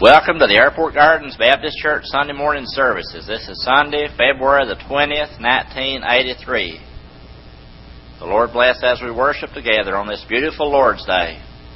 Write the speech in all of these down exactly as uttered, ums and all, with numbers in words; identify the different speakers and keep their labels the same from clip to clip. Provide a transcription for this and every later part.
Speaker 1: Welcome to the Airport Gardens Baptist Church Sunday morning services. This is Sunday, February the twentieth, nineteen eighty-three. The Lord bless as we worship together on this beautiful Lord's Day.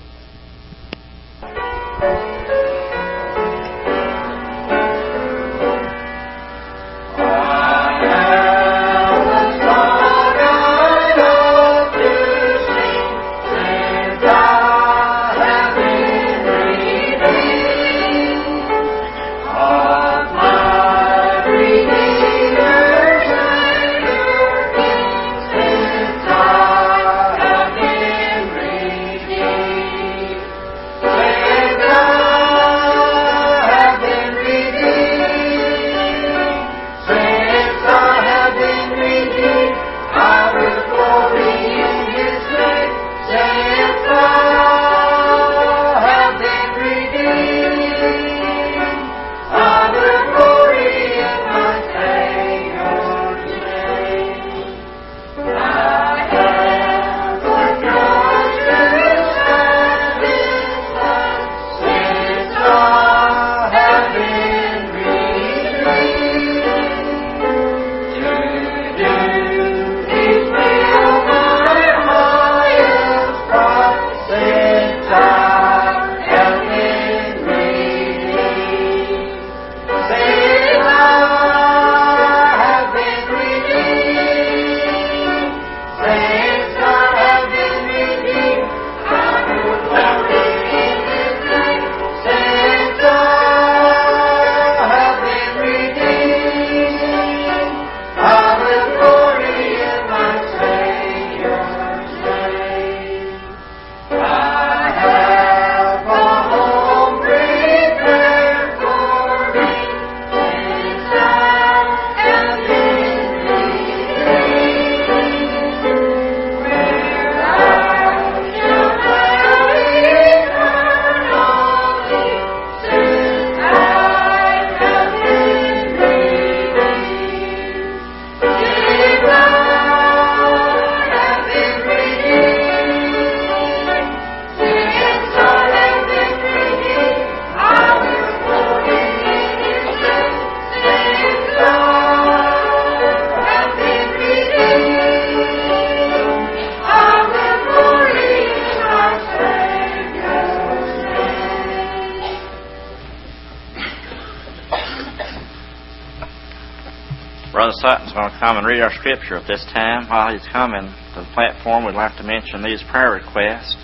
Speaker 1: Brother Sutton's going to come and read our scripture at this time. While he's coming to the platform, we'd like to mention these prayer requests.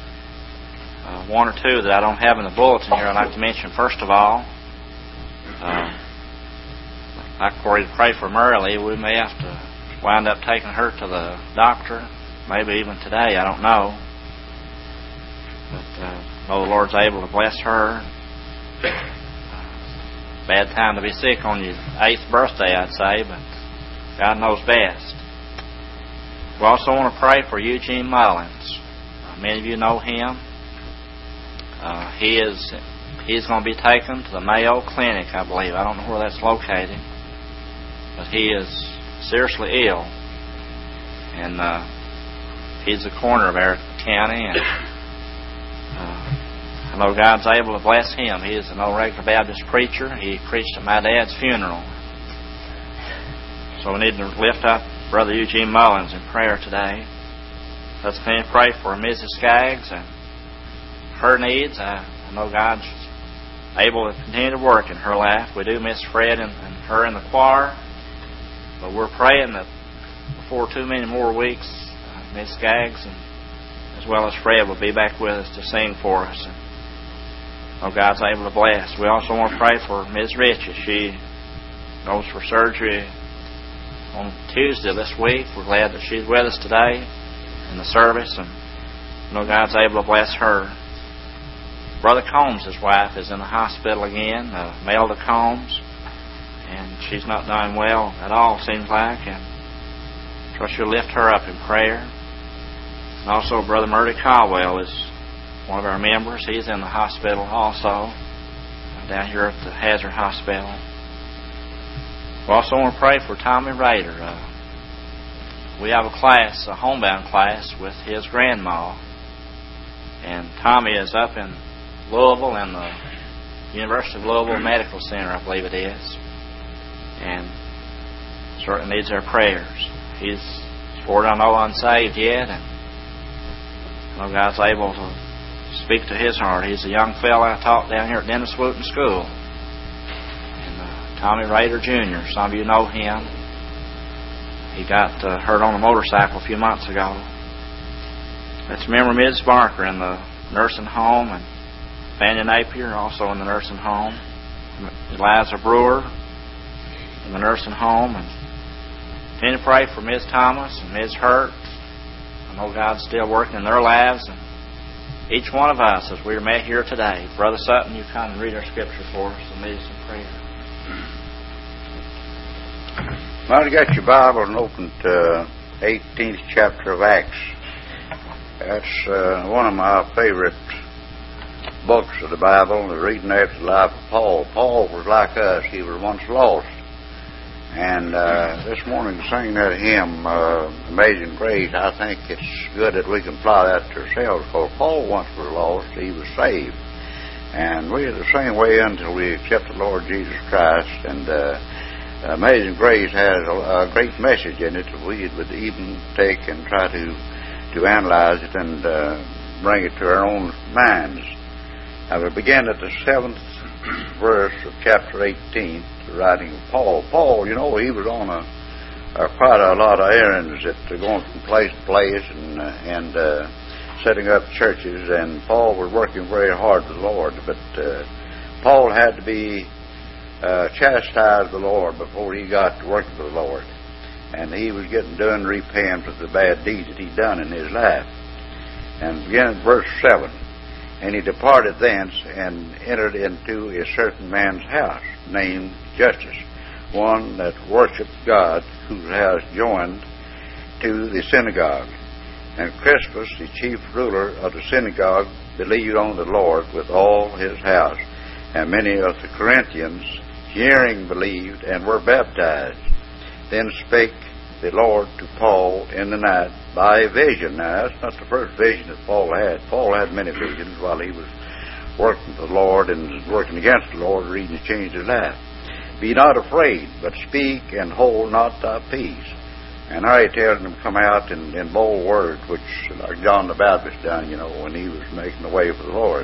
Speaker 1: Uh, one or two that I don't have in the bulletin here I'd like to mention. First of all, uh, I'd like for you to pray for Merrily. We may have to wind up taking her to the doctor, maybe even today, I don't know. But uh, know the Lord's able to bless her. Bad time to be sick on your eighth birthday, I'd say, but God knows best. We also want to pray for Eugene Mullins. Uh, many of you know him. Uh, he is he's going to be taken to the Mayo Clinic, I believe. I don't know where that's located, but he is seriously ill, and uh, he's the corner of our county, and uh, I know God's able to bless him. He is an old regular Baptist preacher. He preached at my dad's funeral. So we need to lift up Brother Eugene Mullins in prayer today. Let's continue to pray for Missus Skaggs and her needs. I, I know God's able to continue to work in her life. We do miss Fred and, and her in the choir, but we're praying that before too many more weeks, uh, Miss Skaggs and as well as Fred will be back with us to sing for us. And I know God's able to bless. We also want to pray for Miz Riches. She goes for surgery on Tuesday this week. We're glad that she's with us today in the service, and I know God's able to bless her. Brother Combs, his wife, is in the hospital again, uh, Melda Combs, and she's not doing well at all, seems like, and trust you'll lift her up in prayer. And also Brother Murray Caldwell is one of our members. He's in the hospital also, down here at the Hazard Hospital. We also want to pray for Tommy Rader. Uh, we have a class, a homebound class, with his grandma. And Tommy is up in Louisville in the University of Louisville Medical Center, I believe it is. And certainly needs our prayers. He's, as far as I know, unsaved yet, and I know God's able to speak to his heart. He's a young fella I taught down here at Dennis Wooten School. And uh, Tommy Rader Junior, some of you know him. He got uh, hurt on a motorcycle a few months ago. Let's remember Missus Barker in the nursing home, and Fanny Napier also in the nursing home. Eliza Brewer in the nursing home, and continue to pray for Miz Thomas and Miz Hurt. I know God's still working in their lives, and each one of us as we're met here today. Brother Sutton, you come and read our scripture for us and lead us in prayer.
Speaker 2: Well, you got your Bible and open to eighteenth chapter of Acts. That's uh, one of my favorite books of the Bible, the reading after the life of Paul. Paul was like us. He was once lost. And uh, this morning singing that hymn, uh, Amazing Grace, I think it's good that we can apply that to ourselves, because Paul once was lost, he was saved. And we're the same way until we accept the Lord Jesus Christ. And uh, Amazing Grace has a, a great message in it that we would even take and try to, to analyze it and uh, bring it to our own minds. I will begin at the seventh verse of chapter eighteen, the writing of Paul. Paul, you know, he was on a, a quite a lot of errands that are going from place to place and uh, and uh, setting up churches. And Paul was working very hard for the Lord. But uh, Paul had to be uh, chastised of the Lord before he got to working for the Lord. And he was getting done repaying for the bad deeds that he'd done in his life. And begin at verse seven. And he departed thence and entered into a certain man's house, named Justus, one that worshipped God, whose house joined to the synagogue. And Crispus, the chief ruler of the synagogue, believed on the Lord with all his house. And many of the Corinthians, hearing, believed, and were baptized. Then spake the Lord to Paul in the night by a vision. Now, that's not the first vision that Paul had. Paul had many visions while he was working for the Lord and working against the Lord, reading to change his life. Be not afraid, but speak and hold not thy peace. And now he tells them to come out in, in bold words, which like John the Baptist done, you know, when he was making the way for the Lord.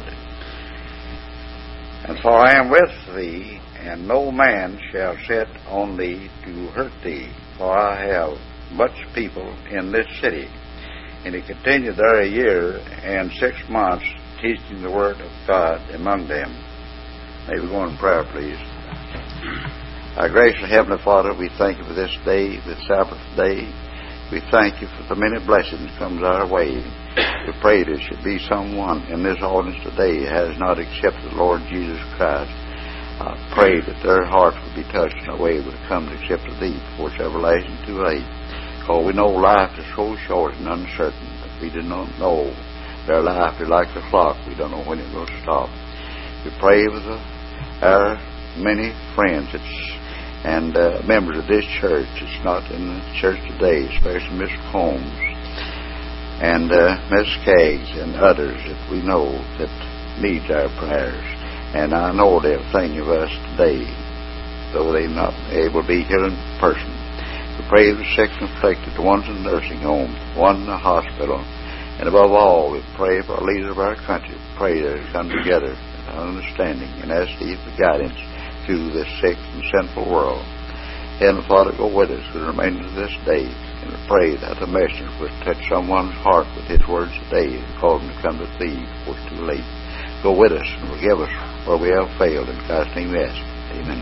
Speaker 2: And for I am with thee, and no man shall set on thee to hurt thee, for I have much people in this city. And he continued there a year and six months, teaching the word of God among them. May we go in prayer, please. Our gracious Heavenly Father, we thank you for this day, this Sabbath day. We thank you for the many blessings that comes our way. We pray there should be someone in this audience today who has not accepted the Lord Jesus Christ. I pray that their hearts would be touched in a way that would come to accept thee before it's everlasting too late. For we know life is so short and uncertain that we do not know their life is like the clock. We don't know when it will stop. We pray with the, our many friends it's, and uh, members of this church. It's not in the church today, especially Mister Combs and uh, Miss Skaggs and others that we know that needs our prayers. And I know they'll think of us today, though they're not able to be here in person. We pray for the sick and afflicted, the ones in the nursing home, the ones in the hospital, and above all, we pray for our leaders of our country. We pray that they come together with understanding and ask thee for guidance through this sick and sinful world. Heavenly Father, go with us for the remainder of this day, and we pray that the message will touch someone's heart with his words today and cause them to come to thee before it's too late. Go with us and forgive us where we have failed. In Christ's name we ask. Amen.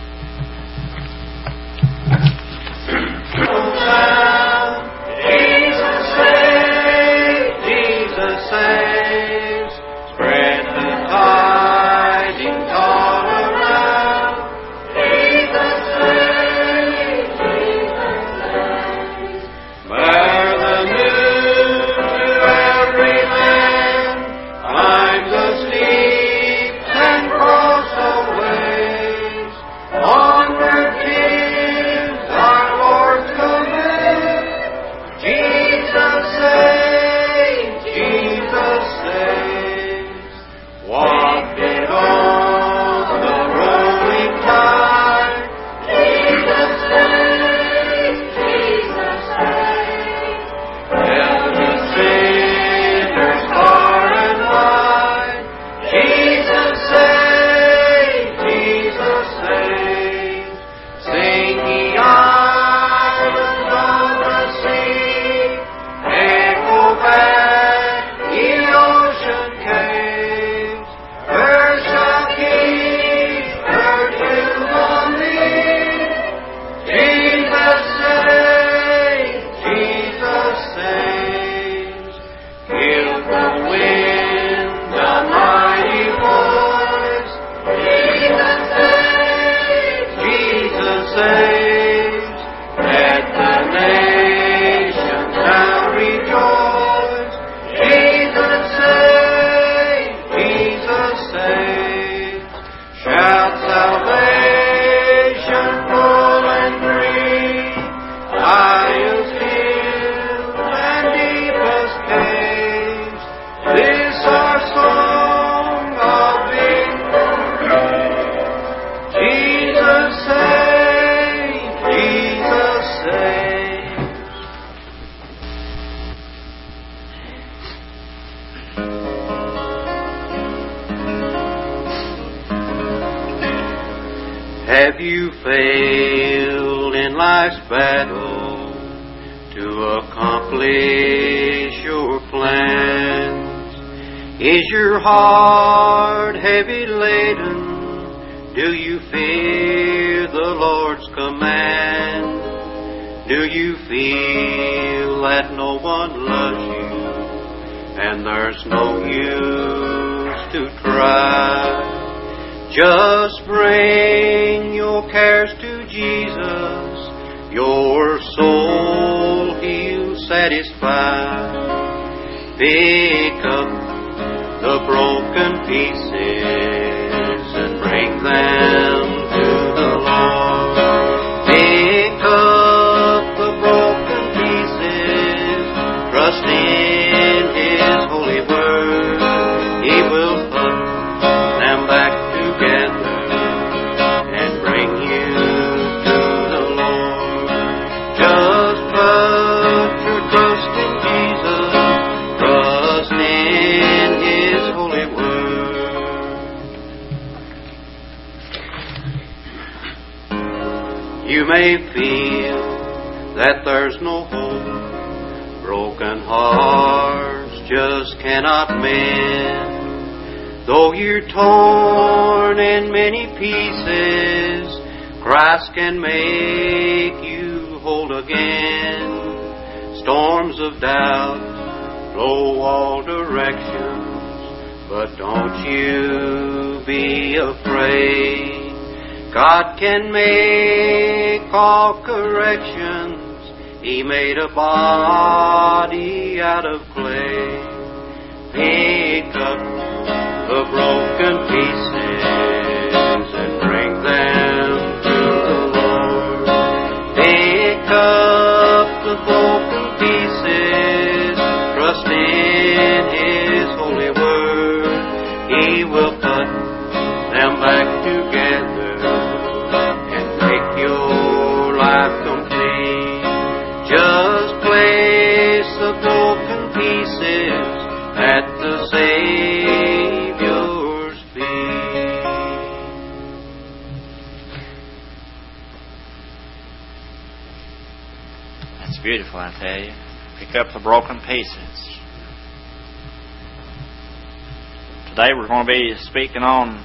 Speaker 3: Jesus saves, Jesus saves. Spread the tidings all around. Jesus saves, Jesus saves. Bear the news to every man. I'm asleep and cross the ways. Onward, King, our Lord's command. salvation full and free, highest hill and deepest caves, this our song of victory. Jesus saves, Jesus saves. Have you failed in life's battle to accomplish your plans? Is your heart heavy laden? Do you fear the Lord's command? Do you feel that no one loves you and there's no use to try? Just bring your cares to Jesus, your soul He'll satisfy. Pick up the broken pieces and bring them to the Lord. Pick up the broken pieces, trust in His holy word. He will put them back together and bring you to the Lord. Just put your trust in Jesus, trust in His holy word. You may feel that there's no hope, broken hearts just cannot mend. Though you're torn in many pieces, Christ can make you whole again. Storms of doubt blow all directions, but don't you be afraid. God can make all corrections. He made a body out of clay. Pick up the broken pieces and bring them to the Lord. Pick up the broken pieces, trust in His holy word. He will put them back together and make your life complete. Just place the broken pieces at the Savior's feet.
Speaker 1: That's beautiful, I tell you. Pick up the broken pieces. Today we're going to be speaking on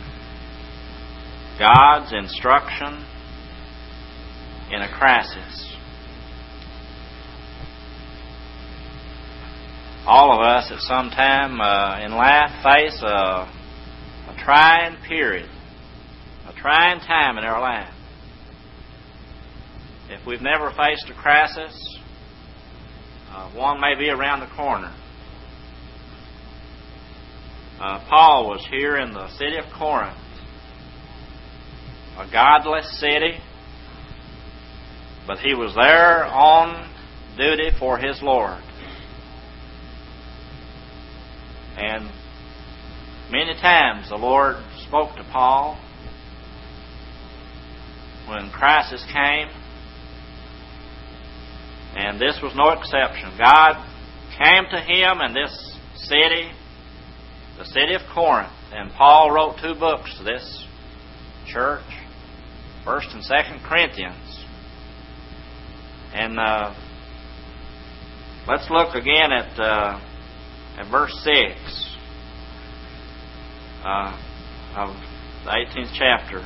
Speaker 1: God's instruction in a crisis. All of us at some time uh, in life face a, a trying period, a trying time in our life. If we've never faced a crisis, uh, one may be around the corner. Uh, Paul was here in the city of Corinth, a godless city, but he was there on duty for his Lord. And many times the Lord spoke to Paul when crisis came, and this was no exception. God came to him in this city, the city of Corinth, and Paul wrote two books to this church, First and Second Corinthians. And uh, let's look again at uh, at verse six uh, of the eighteenth chapter.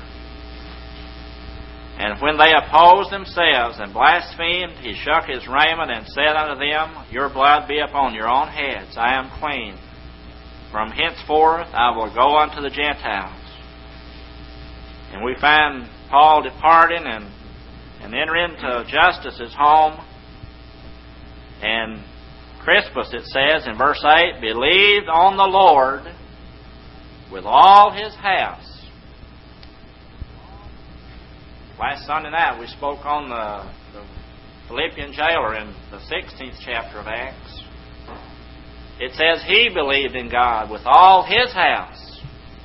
Speaker 1: And when they opposed themselves and blasphemed, he shook his raiment and said unto them, Your blood be upon your own heads. I am clean. From henceforth I will go unto the Gentiles. And we find Paul departing and, and entering into Justus's home. And Crispus, it says in verse eight, believed on the Lord with all his house. Last Sunday night we spoke on the, the Philippian jailer in the sixteenth chapter of Acts. It says he believed in God with all his house.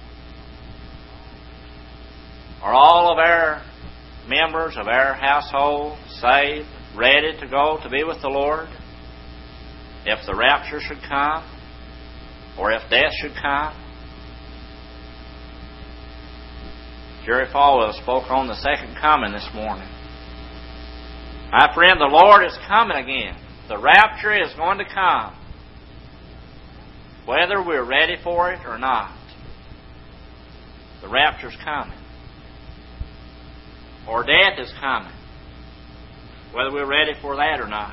Speaker 1: Are all of our members of our household saved, ready to go to be with the Lord? If the rapture should come, or if death should come? Jerry Falwell spoke on the second coming this morning. My friend, the Lord is coming again. The rapture is going to come, whether we're ready for it or not. The rapture's coming. Or death is coming, whether we're ready for that or not.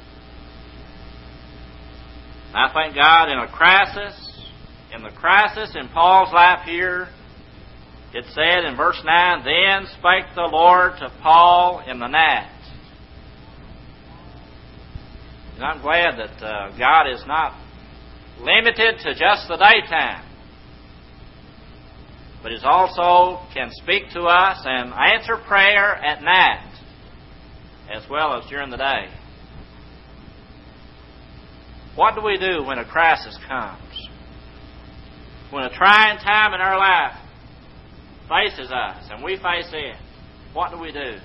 Speaker 1: And I thank God in a crisis, in the crisis in Paul's life here, it said in verse nine, "Then spake the Lord to Paul in the night." And I'm glad that uh, God is not limited to just the daytime, but He also can speak to us and answer prayer at night as well as during the day. What do we do when a crisis comes? When a trying time in our life faces us and we face it, what do we do?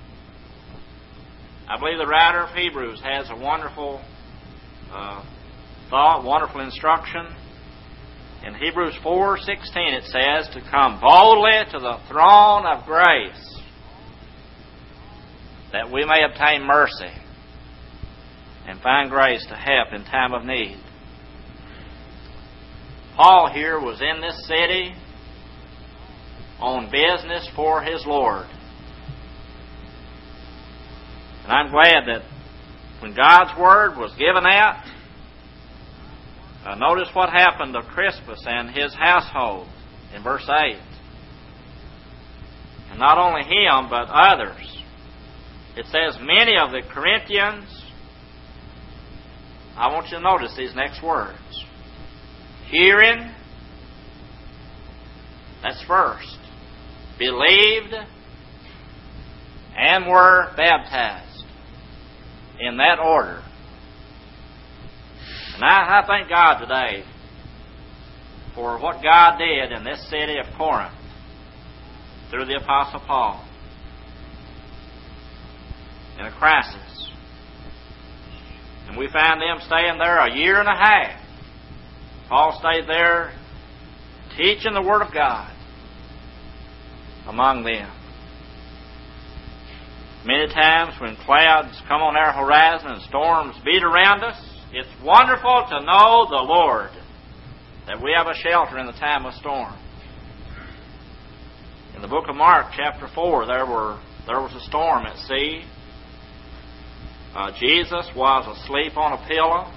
Speaker 1: I believe the writer of Hebrews has a wonderful uh, thought, wonderful instruction. In Hebrews four sixteen it says to come boldly to the throne of grace that we may obtain mercy and find grace to help in time of need. Paul here was in this city on business for his Lord. And I'm glad that when God's Word was given out, uh, notice what happened to Crispus and his household in verse eight. And not only him, but others. It says, many of the Corinthians, I want you to notice these next words. Hearing, that's first, believed, and were baptized. In that order. And I, I thank God today for what God did in this city of Corinth through the Apostle Paul in a crisis. And we found them staying there a year and a half. Paul stayed there teaching the Word of God among them. Many times when clouds come on our horizon and storms beat around us, it's wonderful to know the Lord, that we have a shelter in the time of storm. In the book of Mark, chapter four, there were there was a storm at sea. Uh, Jesus was asleep on a pillow.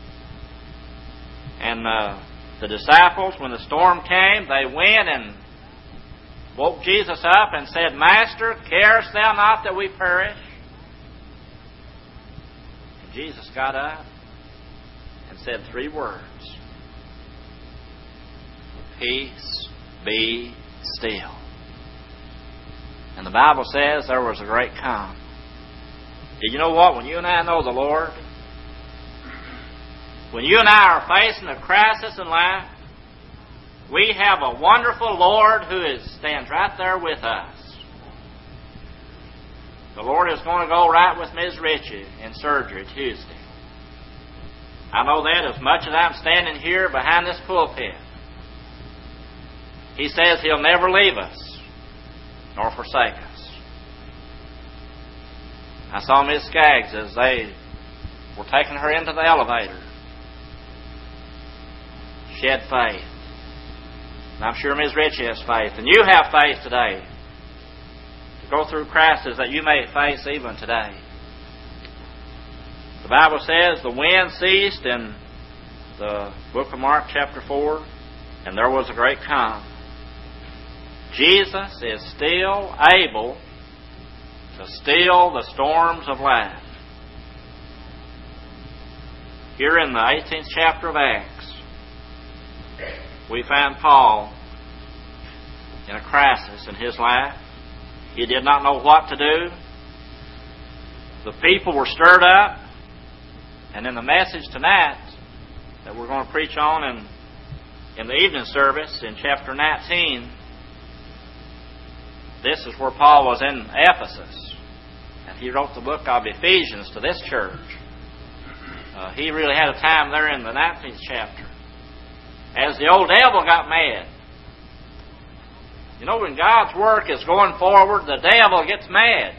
Speaker 1: And uh, the disciples, when the storm came, they went and woke Jesus up and said, Master, carest thou not that we perish? And Jesus got up and said three words. Peace, be still. And the Bible says there was a great calm. Did you know what? When you and I know the Lord, when you and I are facing a crisis in life, we have a wonderful Lord who is, stands right there with us. The Lord is going to go right with Miz Ritchie in surgery Tuesday. I know that as much as I'm standing here behind this pulpit. He says He'll never leave us nor forsake us. I saw Miss Skaggs as they were taking her into the elevator. She had faith. And I'm sure Miz Ritchie has faith. And you have faith today to go through crises that you may face even today. The Bible says the wind ceased in the book of Mark chapter four, and there was a great calm. Jesus is still able to still the storms of life. Here in the eighteenth chapter of Acts, we find Paul in a crisis in his life. He did not know what to do. The people were stirred up. And in the message tonight that we're going to preach on in, in the evening service in chapter nineteen, this is where Paul was in Ephesus. And he wrote the book of Ephesians to this church. Uh, he really had a time there in the nineteenth chapter. As the old devil got mad. You know, when God's work is going forward, the devil gets mad.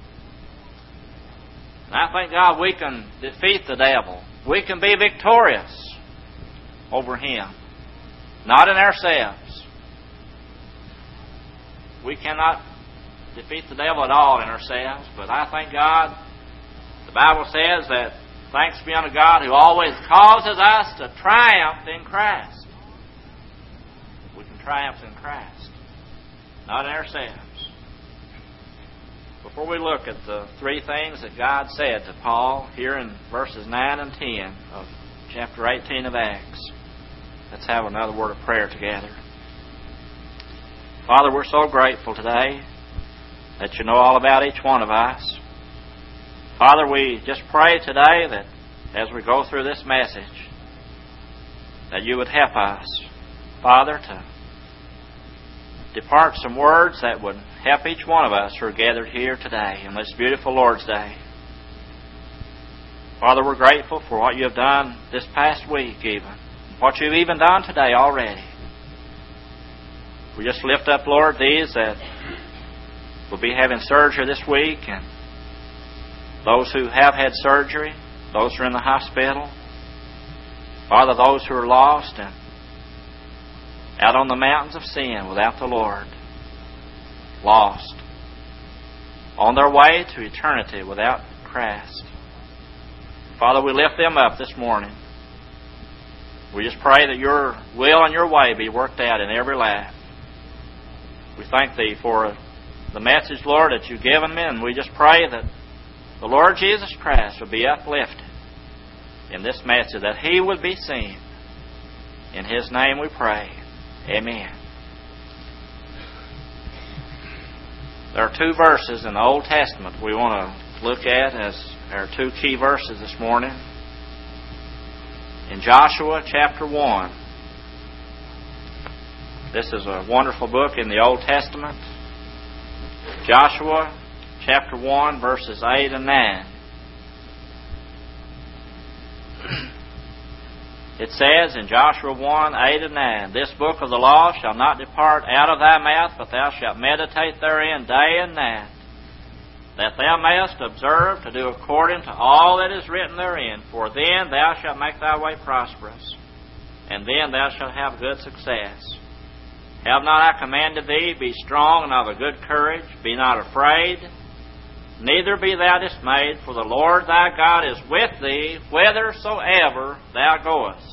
Speaker 1: And I thank God we can defeat the devil. We can be victorious over him. Not in ourselves. We cannot defeat the devil at all in ourselves. But I thank God, the Bible says that thanks be unto God who always causes us to triumph in Christ. We can triumph in Christ. Not in ourselves. Before we look at the three things that God said to Paul here in verses nine and ten of chapter eighteen of Acts, let's have another word of prayer together. Father, we're so grateful today that you know all about each one of us. Father, we just pray today that as we go through this message, that you would help us, Father, to depart some words that would help each one of us who are gathered here today in this beautiful Lord's Day. Father, we're grateful for what you have done this past week even, what you've even done today already. We just lift up, Lord, these that will be having surgery this week, and those who have had surgery, those who are in the hospital, Father, those who are lost and out on the mountains of sin without the Lord, lost, on their way to eternity without Christ. Father, we lift them up this morning. We just pray that your will and your way be worked out in every life. We thank Thee for the message, Lord, that you've given me, and we just pray that the Lord Jesus Christ would be uplifted in this message, that He would be seen. In His name we pray. Amen. There are two verses in the Old Testament we want to look at as our two key verses this morning. In Joshua chapter one. This is a wonderful book in the Old Testament. Joshua chapter one, verses eight and nine. It says in Joshua one, eight and nine, This book of the law shall not depart out of thy mouth, but thou shalt meditate therein day and night, that thou mayest observe to do according to all that is written therein. For then thou shalt make thy way prosperous, and then thou shalt have good success. Have not I commanded thee, be strong and of a good courage, be not afraid, neither be thou dismayed, for the Lord thy God is with thee whithersoever thou goest.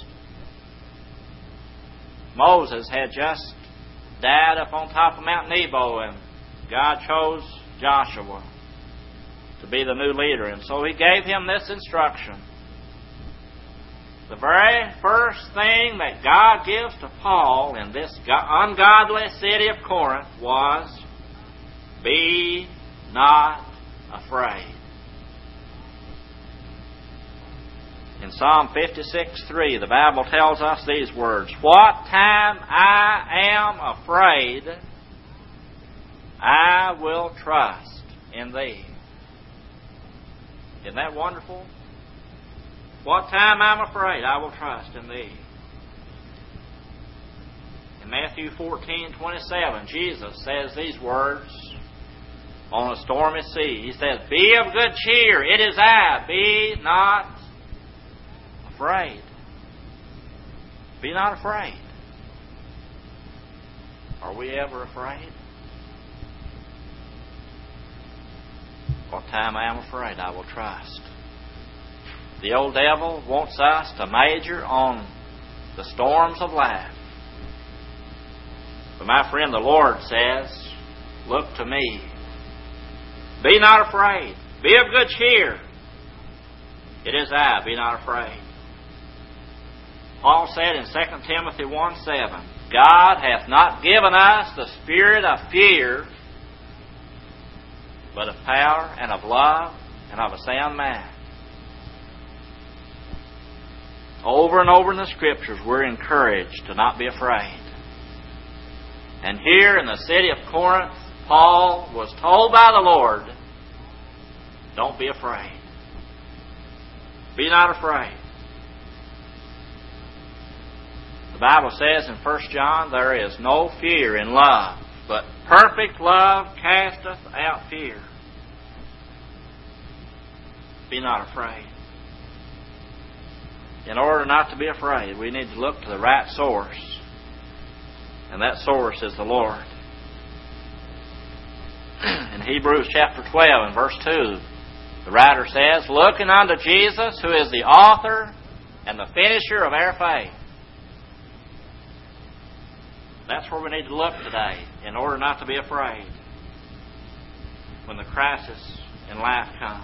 Speaker 1: Moses had just died up on top of Mount Nebo, and God chose Joshua to be the new leader. And so He gave him this instruction. The very first thing that God gives to Paul in this ungodly city of Corinth was, be not afraid. In Psalm fifty-six three, the Bible tells us these words, What time I am afraid, I will trust in Thee. Isn't that wonderful? What time I'm afraid, I will trust in Thee. In Matthew fourteen twenty-seven, Jesus says these words on a stormy sea. He says, Be of good cheer, it is I, be not afraid. Be not afraid. Are we ever afraid? What time I am afraid, I will trust. The old devil wants us to major on the storms of life. But my friend, the Lord says, look to me. Be not afraid. Be of good cheer. It is I, be not afraid. Paul said in Second Timothy one seven, God hath not given us the spirit of fear, but of power and of love and of a sound mind. Over and over in the Scriptures, we're encouraged to not be afraid. And here in the city of Corinth, Paul was told by the Lord, don't be afraid. Be not afraid. The Bible says in First John, there is no fear in love, but perfect love casteth out fear. Be not afraid. In order not to be afraid, we need to look to the right source. And that source is the Lord. In Hebrews chapter twelve and verse two, the writer says, looking unto Jesus, who is the author and the finisher of our faith. That's where we need to look today in order not to be afraid when the crisis in life comes.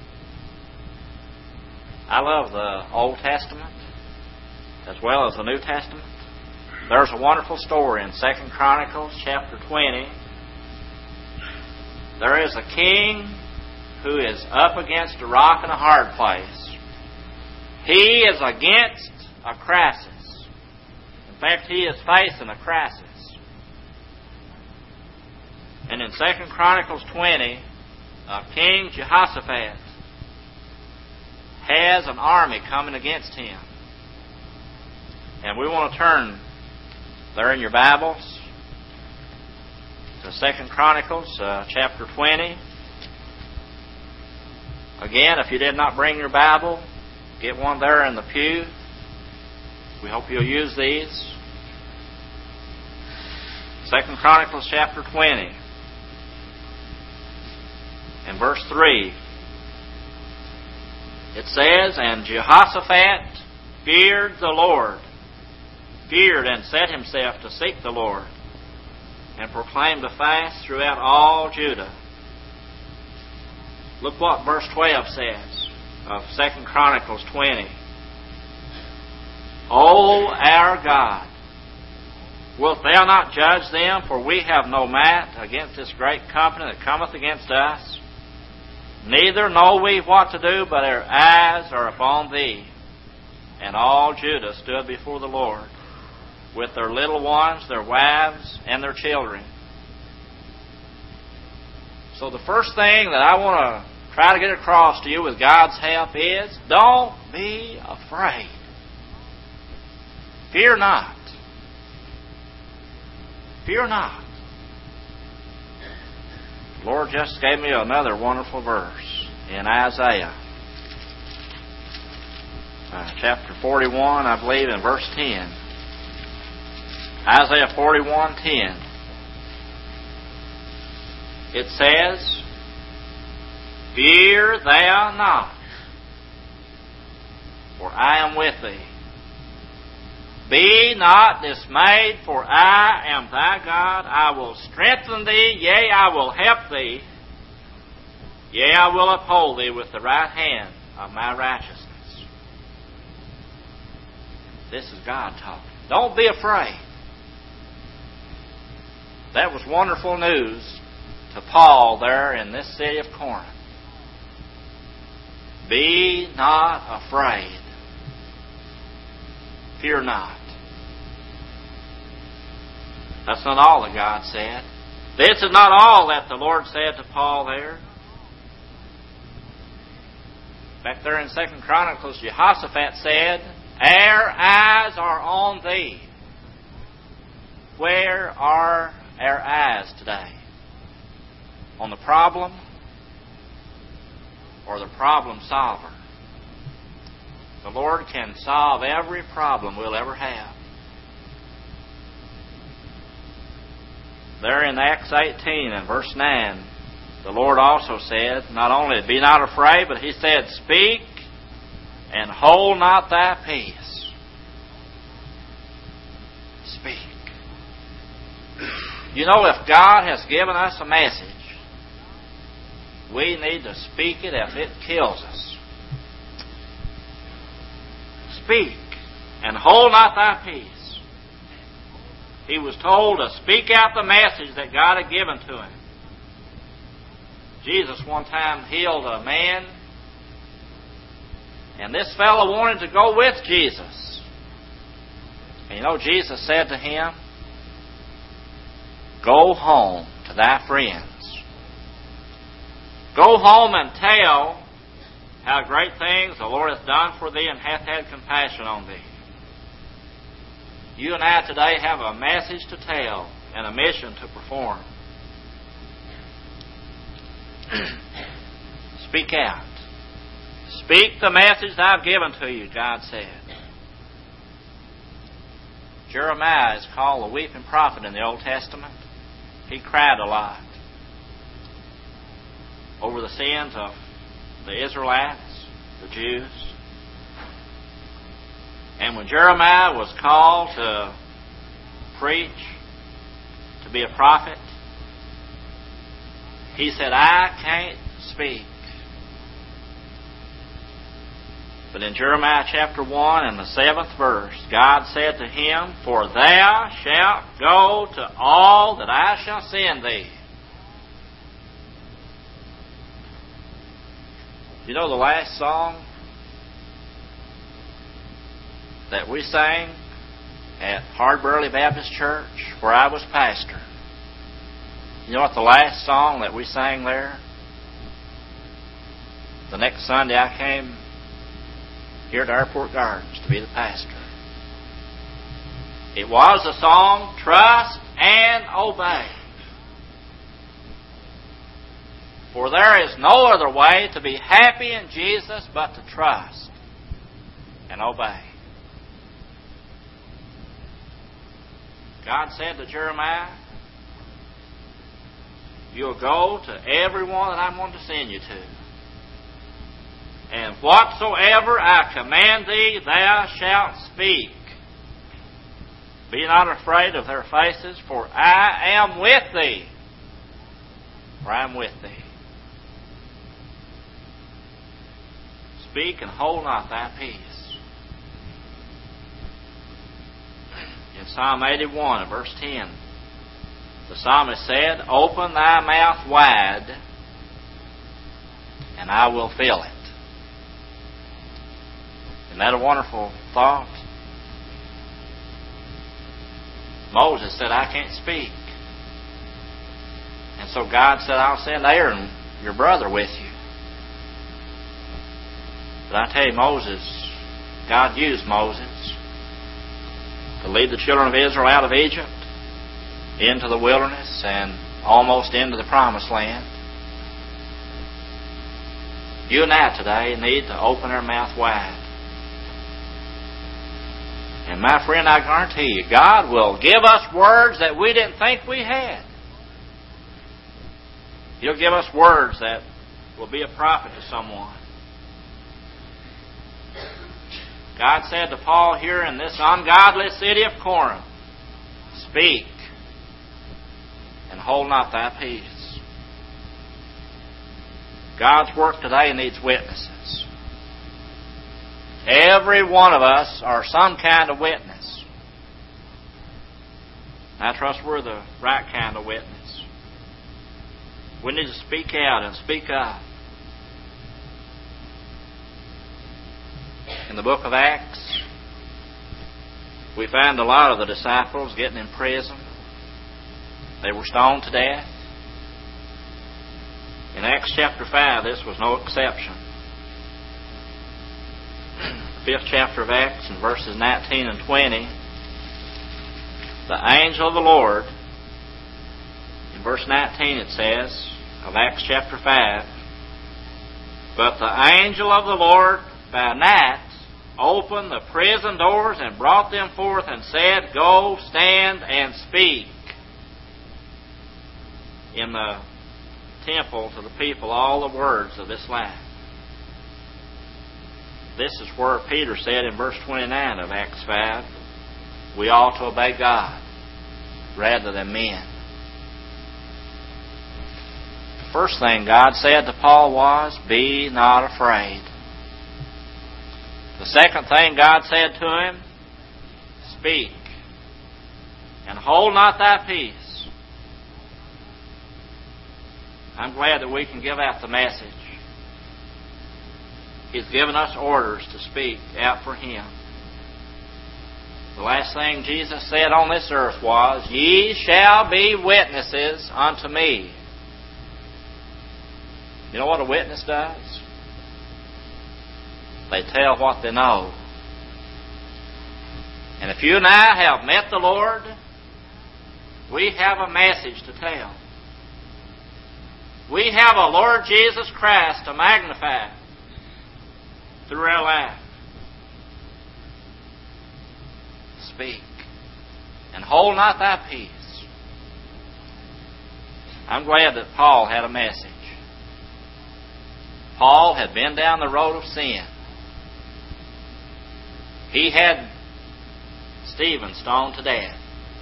Speaker 1: I love the Old Testament as well as the New Testament. There's a wonderful story in Second Chronicles chapter twenty. There is a king who is up against a rock and a hard place. He is against a crisis. In fact, he is facing a crisis. And in Second Chronicles twenty, uh, King Jehoshaphat has an army coming against him. And we want to turn there in your Bibles to Second Chronicles uh, chapter twenty. Again, if you did not bring your Bible, get one there in the pew. We hope you'll use these. Second Chronicles chapter twenty and verse three. It says, and Jehoshaphat feared the Lord, feared and set himself to seek the Lord, and proclaimed a fast throughout all Judah. Look what verse twelve says of Second Chronicles twenty. O our God, wilt thou not judge them? For we have no might against this great company that cometh against us. Neither know we what to do, but our eyes are upon thee. And all Judah stood before the Lord, with their little ones, their wives, and their children. So the first thing that I want to try to get across to you with God's help is, don't be afraid. Fear not. Fear not. The Lord just gave me another wonderful verse in Isaiah. Uh, chapter forty-one, I believe, in verse ten. Isaiah forty-one ten. It says, fear thou not, for I am with thee. Be not dismayed, for I am thy God. I will strengthen thee, yea, I will help thee. Yea, I will uphold thee with the right hand of my righteousness. This is God talking. Don't be afraid. That was wonderful news to Paul there in this city of Corinth. Be not afraid. Fear not. That's not all that God said. This is not all that the Lord said to Paul there. Back there in Second Chronicles, Jehoshaphat said, our eyes are on thee. Where are our eyes today? On the problem or the problem solver? The Lord can solve every problem we'll ever have. There in Acts eighteen and verse nine, the Lord also said, not only be not afraid, but He said, speak and hold not thy peace. Speak. You know, if God has given us a message, we need to speak it if it kills us. Speak and hold not thy peace. He was told to speak out the message that God had given to him. Jesus one time healed a man, and this fellow wanted to go with Jesus. And you know, Jesus said to him, "Go home to thy friends. Go home and tell how great things the Lord hath done for thee and hath had compassion on thee." You and I today have a message to tell and a mission to perform. Speak out. Speak the message that I've given to you, God said. Jeremiah is called a weeping prophet in the Old Testament. He cried a lot over the sins of the Israelites, the Jews. And when Jeremiah was called to preach, to be a prophet, he said, "I can't speak." But in Jeremiah chapter one and the seventh verse, God said to him, "For thou shalt go to all that I shall send thee." You know the last song that we sang at Hardburley Baptist Church, where I was pastor? You know what the last song that we sang there? The next Sunday I came here to Airport Gardens to be the pastor. It was the song, "Trust and Obey." For there is no other way to be happy in Jesus but to trust and obey. God said to Jeremiah, "You'll go to everyone that I'm going to send you to. And whatsoever I command thee, thou shalt speak. Be not afraid of their faces, for I am with thee." For I am with thee. Speak and hold not thy peace. In Psalm eighty-one, verse ten, the psalmist said, "Open thy mouth wide, and I will fill it." Isn't that a wonderful thought? Moses said, "I can't speak." And so God said, "I'll send Aaron, your brother, with you." But I tell you, Moses, God used Moses to lead the children of Israel out of Egypt into the wilderness and almost into the promised land. You and I today need to open our mouth wide. And my friend, I guarantee you, God will give us words that we didn't think we had. He'll give us words that will be a profit to someone. God said to Paul here in this ungodly city of Corinth, "Speak, and hold not thy peace." God's work today needs witnesses. Every one of us are some kind of witness. I trust we're the right kind of witness. We need to speak out and speak up. In the book of Acts, we find a lot of the disciples getting in prison. They were stoned to death. In Acts chapter five, this was no exception. Fifth chapter of Acts, in verses nineteen and twenty, the angel of the Lord, in verse nineteen it says, of Acts chapter five, "But the angel of the Lord by night opened the prison doors and brought them forth and said, Go, stand and speak in the temple to the people all the words of this life." This is where Peter said in verse twenty-nine of Acts five, we ought to obey God rather than men. The first thing God said to Paul was, "Be not afraid." The second thing God said to him, "Speak, and hold not thy peace." I'm glad that we can give out the message. He's given us orders to speak out for Him. The last thing Jesus said on this earth was, "Ye shall be witnesses unto me." You know what a witness does? They tell what they know. And if you and I have met the Lord, we have a message to tell. We have a Lord Jesus Christ to magnify through our life. Speak, and hold not thy peace. I'm glad that Paul had a message. Paul had been down the road of sin. He had Stephen stoned to death.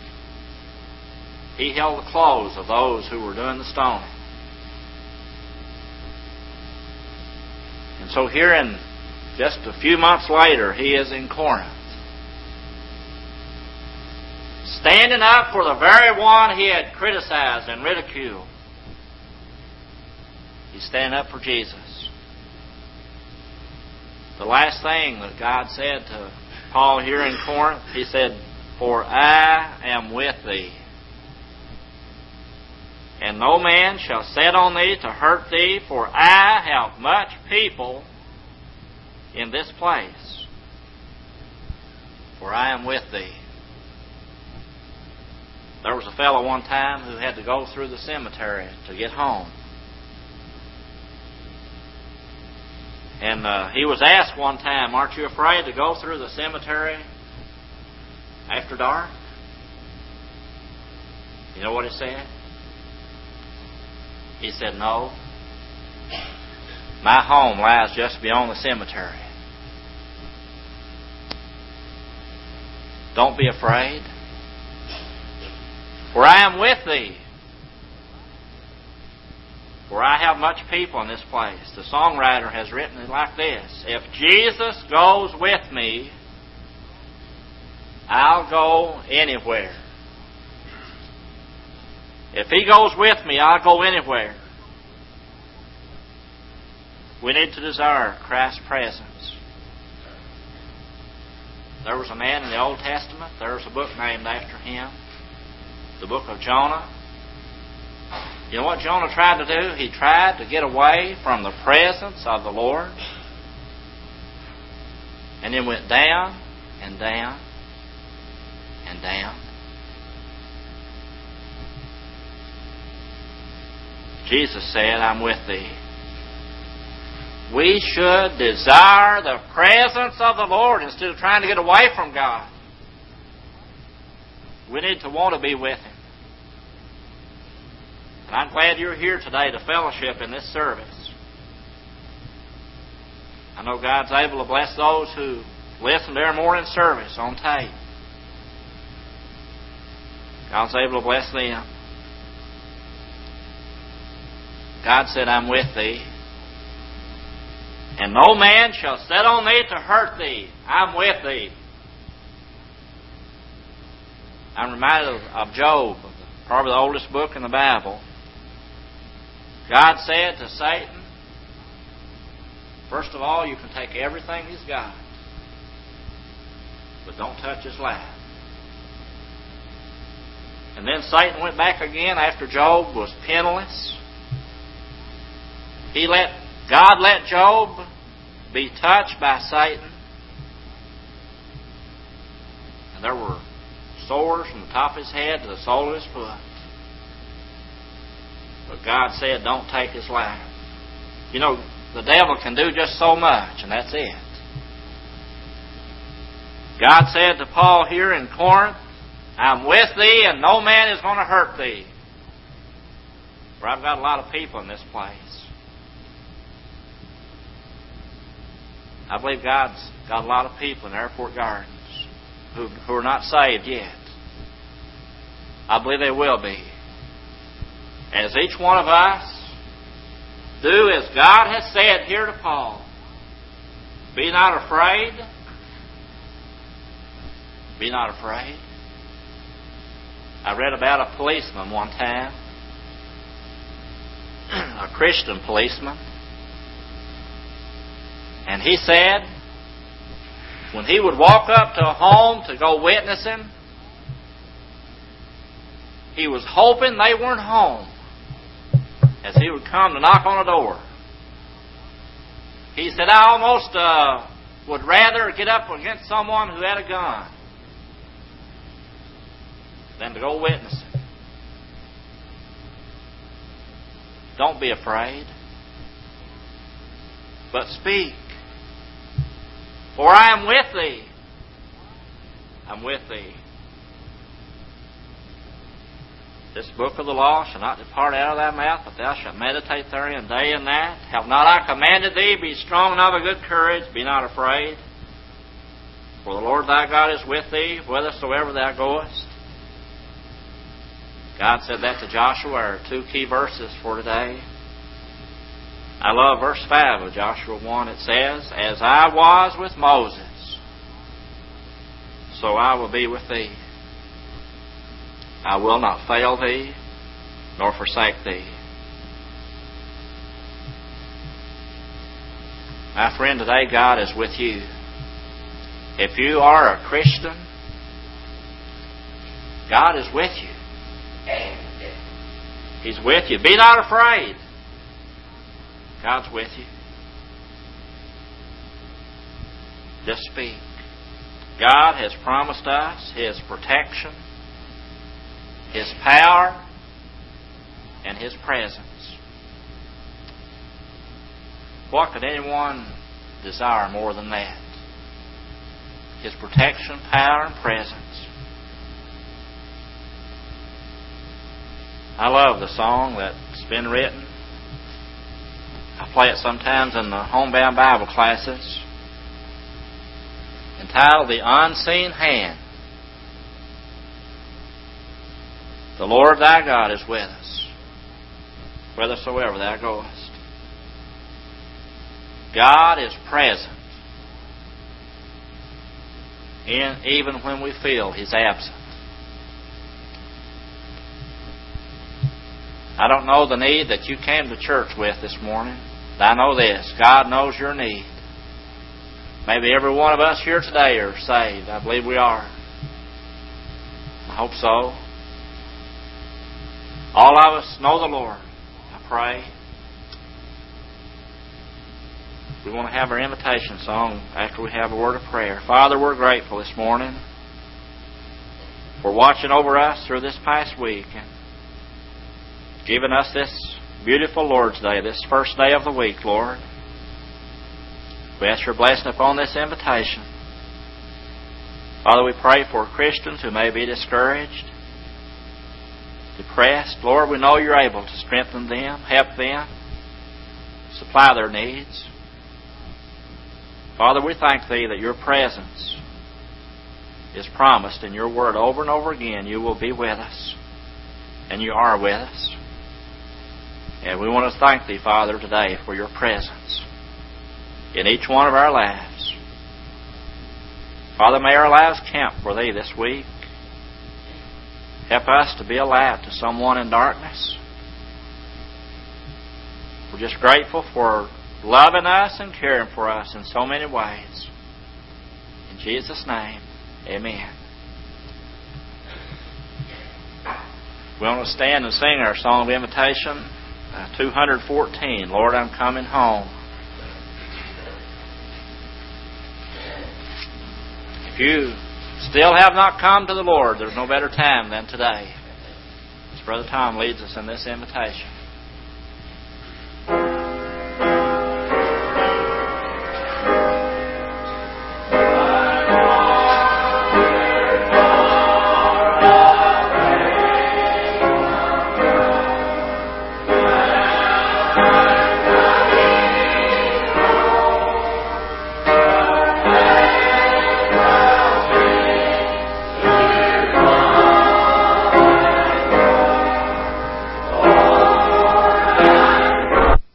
Speaker 1: He held the clothes of those who were doing the stoning. And so here in just a few months later, he is in Corinth, standing up for the very one he had criticized and ridiculed. He's standing up for Jesus. The last thing that God said to Paul here in Corinth, He said, "For I am with thee, and no man shall set on thee to hurt thee, for I have much people in this place, for I am with thee." There was a fellow one time who had to go through the cemetery to get home. And uh, he was asked one time, "Aren't you afraid to go through the cemetery after dark?" You know what he said? He said, "No. My home lies just beyond the cemetery. Don't be afraid, for I am with thee. For I have much people in this place." The songwriter has written it like this: "If Jesus goes with me, I'll go anywhere. If He goes with me, I'll go anywhere." We need to desire Christ's presence. There was a man in the Old Testament, there's a book named after him, the book of Jonah. You know what Jonah tried to do? He tried to get away from the presence of the Lord, and then went down and down and down. Jesus said, "I'm with thee." We should desire the presence of the Lord instead of trying to get away from God. We need to want to be with Him. And I'm glad you're here today to fellowship in this service. I know God's able to bless those who listen to our morning service on tape. God's able to bless them. God said, "I'm with thee, and no man shall set on thee to hurt thee." I'm with thee. I'm reminded of, of Job, probably the oldest book in the Bible. God said to Satan, "First of all, you can take everything he's got, but don't touch his life." And then Satan went back again after Job was penniless. He let God let Job be touched by Satan. And there were sores from the top of his head to the sole of his foot. But God said, "Don't take his life." You know, the devil can do just so much, and that's it. God said to Paul here in Corinth, "I'm with thee, and no man is going to hurt thee." For I've got a lot of people in this place. I believe God's got a lot of people in Airport Gardens who, who are not saved yet. I believe they will be. As each one of us do as God has said here to Paul. Be not afraid. Be not afraid. I read about a policeman one time. a Christian policeman. And he said, when he would walk up to a home to go witnessing, he was hoping they weren't home as he would come to knock on a door. He said, I almost uh, would rather get up against someone who had a gun than to go witnessing. Don't be afraid, but speak. For I am with thee. I'm with thee. This book of the law shall not depart out of thy mouth, but thou shalt meditate therein day and night. Have not I commanded thee? Be strong and of a good courage. Be not afraid. For the Lord thy God is with thee, whithersoever thou goest. God said that to Joshua, our two key verses for today. I love verse five of Joshua one. It says, As I was with Moses, so I will be with thee. I will not fail thee, nor forsake thee. My friend, today God is with you. If you are a Christian, God is with you. He's with you. Be not afraid. God's with you. Just speak. God has promised us His protection, His power, and His presence. What could anyone desire more than that? His protection, power, and presence. I love the song that's been written. I play it sometimes in the homebound Bible classes, entitled The Unseen Hand. The Lord thy God is with us, whithersoever thou goest. God is present, in even when we feel He's absent. I don't know the need that you came to church with this morning, but I know this: God knows your need. Maybe every one of us here today are saved. I believe we are. I hope so. All of us know the Lord. I pray. We want to have our invitation song after we have a word of prayer. Father, we're grateful this morning for watching over us through this past week and giving us this beautiful Lord's Day, this first day of the week, Lord. We ask your blessing upon this invitation. Father, we pray for Christians who may be discouraged, depressed. Lord, we know you're able to strengthen them, help them, supply their needs. Father, we thank Thee that your presence is promised in your word over and over again. You will be with us, and you are with us. And we want to thank Thee, Father, today for your presence in each one of our lives. Father, may our lives count for Thee this week. Help us to be a light to someone in darkness. We're just grateful for loving us and caring for us in so many ways. In Jesus' name, amen. We want to stand and sing our song of invitation, uh, two fourteen, Lord, I'm Coming Home. If you still have not come to the Lord, there's no better time than today, as Brother Tom leads us in this invitation.